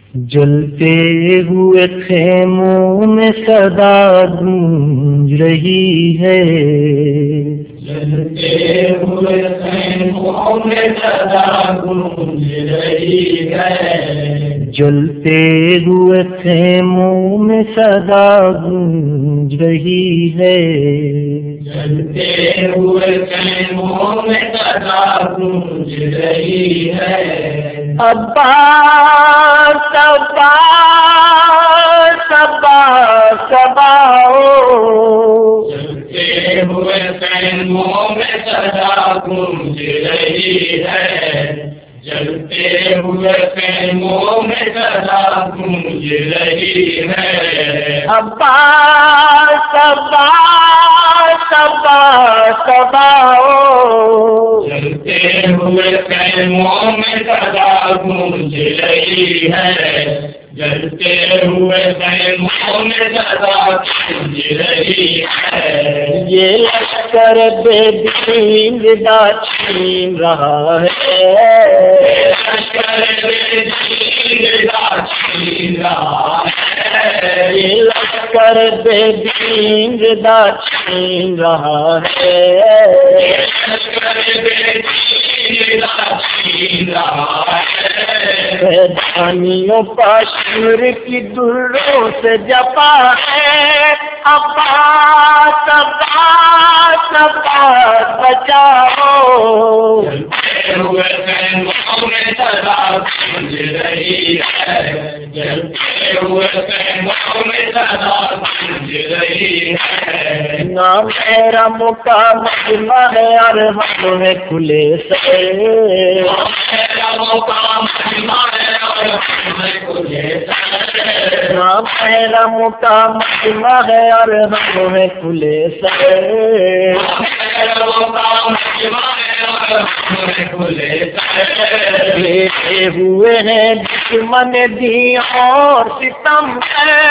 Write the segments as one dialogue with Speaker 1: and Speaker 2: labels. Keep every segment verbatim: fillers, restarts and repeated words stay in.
Speaker 1: جلتے ہوئے خیموں میں صدا گونج رہی ہے،
Speaker 2: جلتے ہوئے خیموں میں صدا گونج رہی ہے،
Speaker 1: جلتے ہوئے خیموں میں صدا گونج رہی ہے،
Speaker 2: جلتے ہوئے خیموں میں صدا گونج رہی ہے،
Speaker 1: عباس عباس عباس عباؤ،
Speaker 2: جلتے ہوئے خیموں میں صدا گونج رہی ہے، جلتے ہوئے خیموں میں صدا گونج رہی ہے،
Speaker 1: عباس عباس عباس عباؤ،
Speaker 2: جلتے ہوئے خیموں میں صدا گونج رہی ہے، جلتے ہوئے خیموں میں صدا گونج رہی ہے،
Speaker 1: یہ لشکر بے دین زندہ چھین رہا ہے،
Speaker 2: لشکر بے دین زندہ چھین رہا ہے،
Speaker 1: یہ لشکر بے دین زندہ چھین رہا ہے،
Speaker 2: لشکر بے دین زندہ چھین رہا ہے،
Speaker 1: دھانیوں کا شور کی دروں سے جپا ہے، عباس عباس عباس بچاؤ،
Speaker 2: جلتے ہوئے خیموں میں صدا گونج رہی ہے، جلتے ہوئے خیموں میں صدا گونج رہی ہے،
Speaker 1: نام محرم کا مجمع ہے ارحم ہے کھلے سے،
Speaker 2: میرا مقام ایمان ہے اور ہم کھلے سے،
Speaker 1: نام محرم کا مجمع ہے ارحم ہے کھلے سے،
Speaker 2: میرا مقام ایمان ہے اور ہم کھلے سے،
Speaker 1: بیٹھے ہوئے ہیں دشمن دی اور ستم ہے،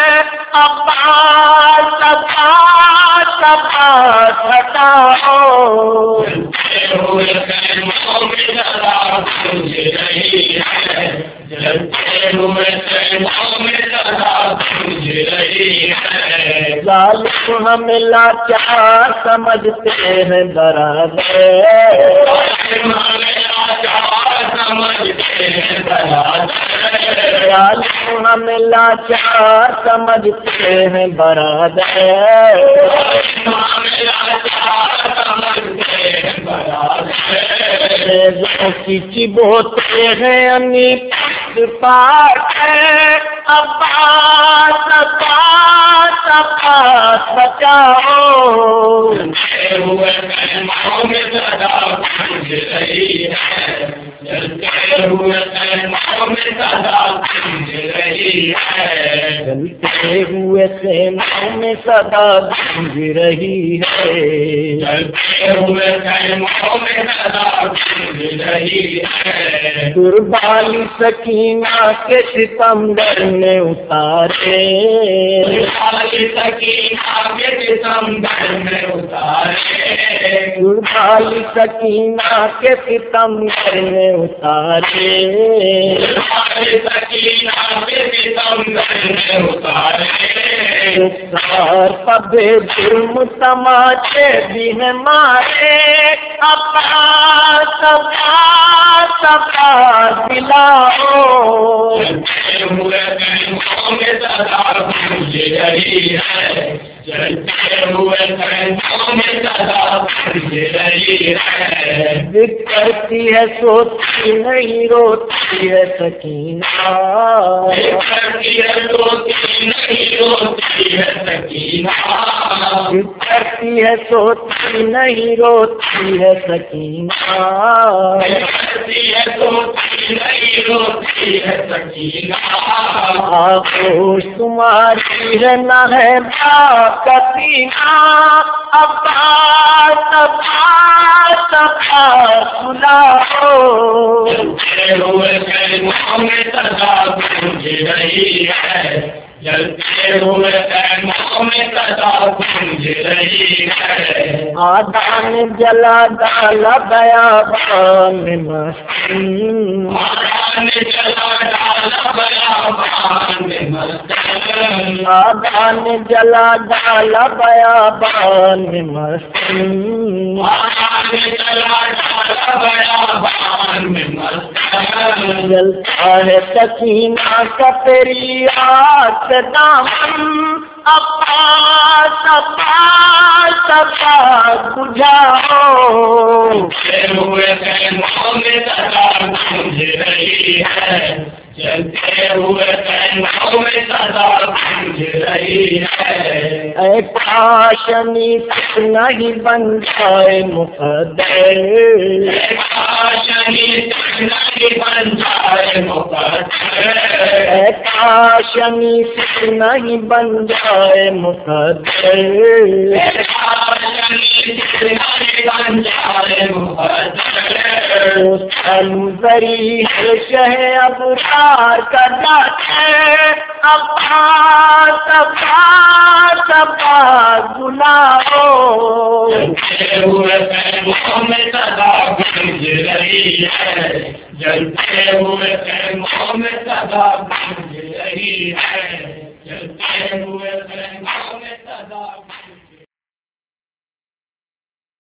Speaker 1: عباس عباس عباس ہٹاؤ،
Speaker 2: جلتے ہوئے خیموں میں صدا گونج رہی ہے، جلتے ہوئے خیموں میں صدا گونج رہی ہے،
Speaker 1: ظالم ہمیں لاچار سمجھتے ہیں برادر،
Speaker 2: ہمیں لاچار سمجھتے ہیں برادر،
Speaker 1: ظالم ہمیں لاچار سمجھتے ہیں برادر،
Speaker 2: ہمیں لاچار سمجھتے ہیں برادر،
Speaker 1: ریزوں کی چبوتے ہیں انی پشت پاک ہے، عباس عباس عباس بچاؤ،
Speaker 2: جلتے ہوئے خیموں میں صدا گونج رہی ہے، جلتے ہوئے خیموں میں صدا گونج رہی ہے،
Speaker 1: جلتے ہوئے خیموں میں صدا گونج رہی ہے،
Speaker 2: جلتے ہوئے خیموں میں صدا گونج رہی ہے،
Speaker 1: قربانی سکینہ کے ستمگر نے اتارے،
Speaker 2: خالی سکینہ کے ستمگر میں اتارے،
Speaker 1: قربانی سکینہ کے ستمگر نے اتارے،
Speaker 2: خالی سکینہ کے ستمگر میں اتارے،
Speaker 1: رخسار پبے جرم تماچے بھی ہیں مارے، عباس عباس عباس دلاؤ،
Speaker 2: جلتے ہوئے خیموں میں صدا گونج رہی ہے، جلتے ہوئے خیموں میں صدا گونج رہی ہے،
Speaker 1: ذکر کرتی ہے سوچتی نہیں روتی ہے سکینہ،
Speaker 2: کرتی ہے روتی نہیں روتی ہے سکینہ،
Speaker 1: ذکر کرتی ہے سوچتی نہیں روتی ہے سکینہ،
Speaker 2: کرتی ہے روتی نہیں روتی ہے سکینہ،
Speaker 1: آغوش تمہاری ہے نہ ہے باپ کا سینہ، عباس عباس عباس بلاؤ،
Speaker 2: جلتے ہوئے خیموں میں صدا گونج رہی ہے، جلتے ہوئے خیموں میں صدا گونج رہی ہے،
Speaker 1: آدان جلا ڈالا بیابان مسکین،
Speaker 2: آدان جلا ڈالا بیابان میں مست ہے،
Speaker 1: آدان جلا ڈالا بیابان میں مست ہوں،
Speaker 2: آدان جلا ڈالا بیابان میں مست ہے،
Speaker 1: جلتا ہے سکینہ کا تیری آگ سے دامن، عباس عباس عباس بجھاؤ،
Speaker 2: چلتے ہوئے خیموں میں صدا گونج رہی ہے، چلتے ہوئے خیموں میں صدا گونج رہی ہے،
Speaker 1: اے کاش نیت نہیں بن جائے مقدر،
Speaker 2: کاشنی نہیں بن جائے مقدر،
Speaker 1: اے کاش نیت نہیں بن جائے مقدر،
Speaker 2: کاشنی نہیں بن جائے مقدر،
Speaker 1: سالو زری ہے شہ ابرار کا ڈاکے، عباس عباس عباس بلاؤ،
Speaker 2: جلتے ہوئے خیموں میں صدا گونج رہی ہے، جلتے ہوئے خیموں میں صدا گونج رہی ہے، جلتے ہوئے